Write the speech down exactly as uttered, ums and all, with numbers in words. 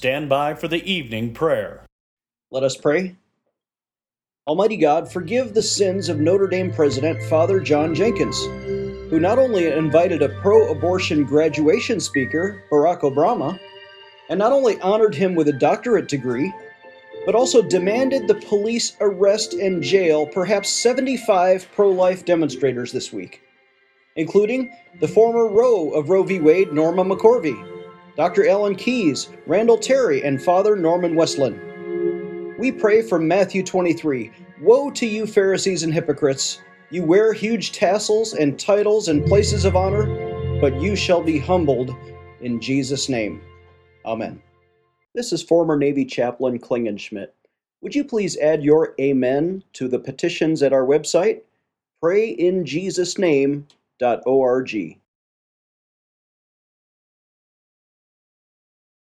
stand by for the evening prayer. Let us pray. Almighty God, forgive the sins of Notre Dame President Father John Jenkins, who not only invited a pro-abortion graduation speaker, Barack Obama, and not only honored him with a doctorate degree, but also demanded the police arrest and jail perhaps seventy-five pro-life demonstrators this week, including the former Roe of Roe v. Wade, Norma McCorvey, Doctor Alan Keyes, Randall Terry, and Father Norman Westland. We pray from Matthew twenty-three, "Woe to you, Pharisees and hypocrites! You wear huge tassels and titles and places of honor, but you shall be humbled in Jesus' name." Amen. This is former Navy Chaplain Klingenschmidt. Would you please add your amen to the petitions at our website, pray in jesus name dot org.